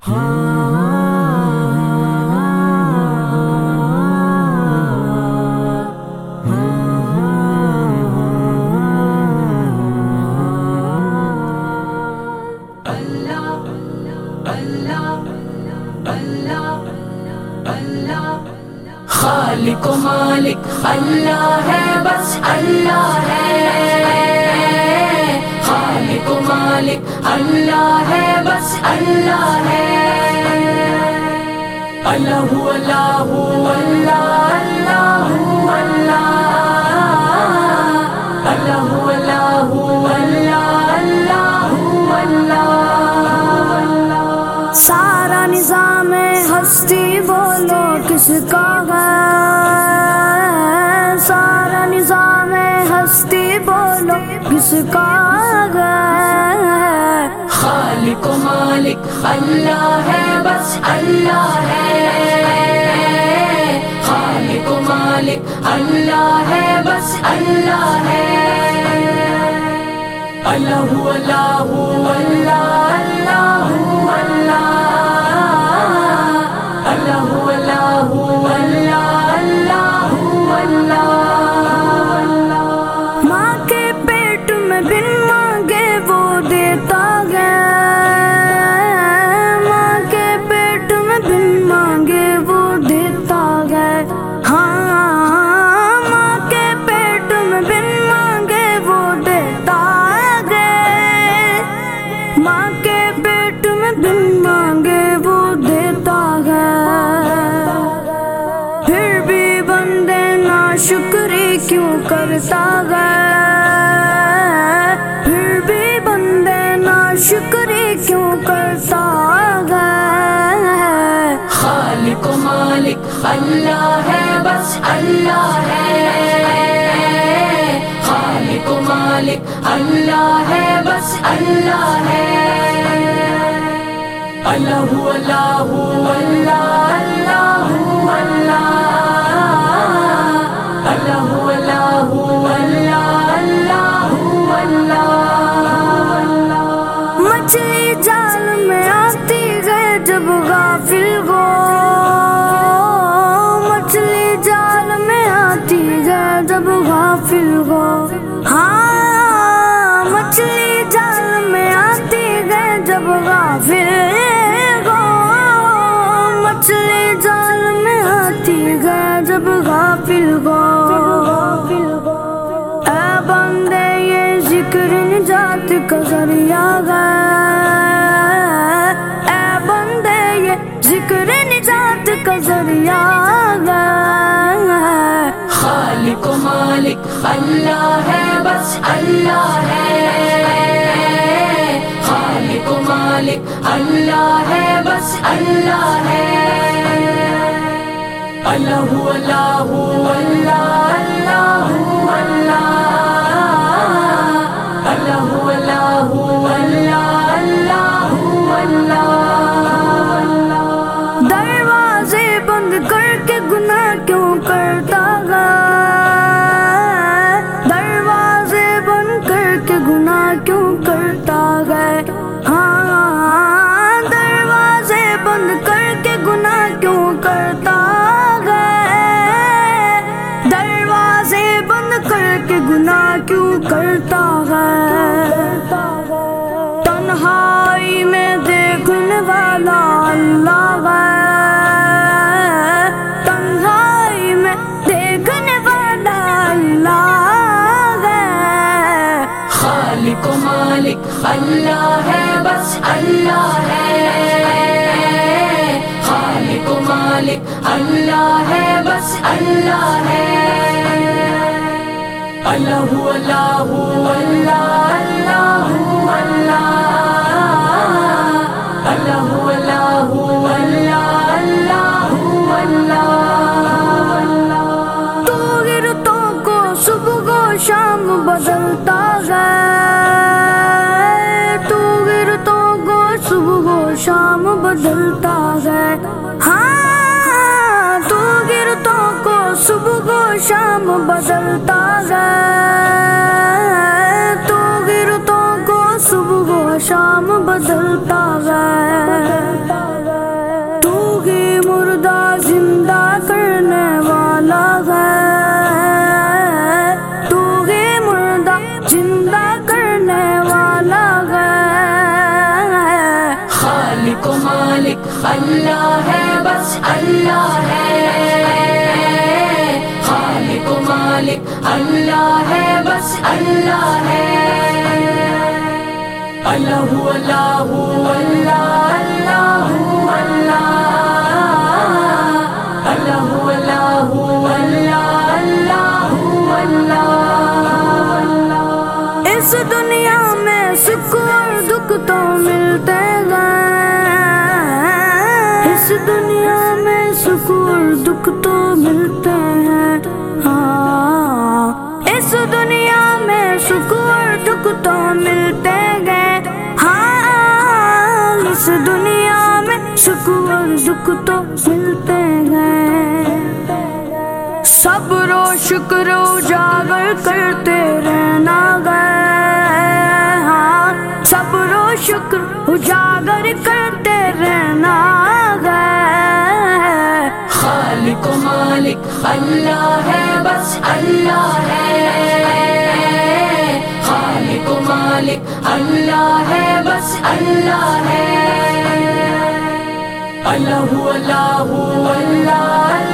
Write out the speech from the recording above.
خالق و مالک اللہ ہے، بس اللہ ہے۔ خالق و مالک اللہ ہے، بس اللہ ہے۔ اللہ اللہ اللہ اللہ اللہ اللہ اللہ اللہ اللہ۔ سارا نظام ہستی بولو کس کا ہے، سارا نظام ہستی بولو کس کا ہے۔ خالق و مالک اللہ ہے، بس اللہ ہے۔ خالق و مالک اللہ ہے، بس اللہ ہے۔ اللہ اللہ اللہ اللہ اللہ اللہ اللہ اللہ۔ ماں کے پیٹ میں بن مانگے وہ دیتا ہے، ماں کے پیٹ میں بن مانگے وہ دیتا ہے۔ ہاں ماں کے پیٹ میں بن مانگے وہ دیتا ہے، ماں کے پیٹ میں بن مانگے وہ دیتا ہے۔ پھر بھی بندے ناشکری کیوں کرتا ہے، پھر بھی بندے ناشکری کیوں کرتا ہے۔ خالق و مالک اللہ ہے، بس اللہ ہے۔ خالق و مالک اللہ ہے، بس اللہ ہے۔ اللہ اللہ اللہ اللہ اللہ اللہ اللہ اللہ۔ مچھلی جال میں آتی ہے جب غافل ہو، مچھلی جال میں آتی ہے جب غافل ہو۔ ہاں مچھلی جال میں آتی ہے جب غافل ہو، مچھلی جال میں آتی ہے جب غافل ہو۔ اے بندے یہ ذکر نجات کا ذریعہ ہے، اے بندے یہ ذکر نجات کا ذریعہ ہے۔ خالق و مالک اللہ ہے، بس اللہ ہے۔ خالق و مالک اللہ ہے، بس اللہ ہے۔ اللہ اللہ اللہ اللہ اللہ اللہ اللہ اللہ۔ دروازے بند کر کے گناہ کیوں کرتا ہے، دروازے بند کر کے گناہ کیوں کرتا ہے۔ ہاں دروازے بند کر کے گناہ کیوں کرتا ہے، دروازے بند کر کے گناہ کیوں کرتا ہے۔ تنہائی میں دیکھنے والا اللہ ہے، تنہائی میں دیکھنے والا اللہ ہے۔ خالق و مالک اللہ ہے، بس اللہ ہے۔ خالق و مالک اللہ ہے، بس اللہ ہے۔ اللہ اللہ اللہ اللہ اللہ اللہ اللہ اللہ۔ تو گرتوں کو صبح و شام بدلتا ہے، تو گرتوں کو صبح و شام بدلتا ہے۔ ہاں تو گرتوں کو صبح و شام بدلتا ہے، تو گرتوں کو صبح و شام بدلتا ہے۔ خالق و مالک اللہ ہے بس اللہ ہے، خالق و مالک اللہ ہے بس اللہ ہے، اللہ اللہ اللہ اللہ اللہ اللہ اللہ اللہ۔ اس دنیا میں سکھ اور دکھ تو ملتے گئے، اس دنیا میں سکھ اور دکھ تو ملتے ہیں، ہاں اس دنیا میں سکھ اور دکھ تو ملتے گئے، ہاں اس دنیا میں سکھ اور دکھ تو ملتے گئے، صبر و شکر اجاگر کرتے رہنا گئے، ہاں صبر و شکر اجاگر کرتے رہنا گئے، خالق و مالک اللہ ہے بس اللہ ہے، خالق و مالک اللہ ہے بس اللہ ہے، اللہ اللہ اللہ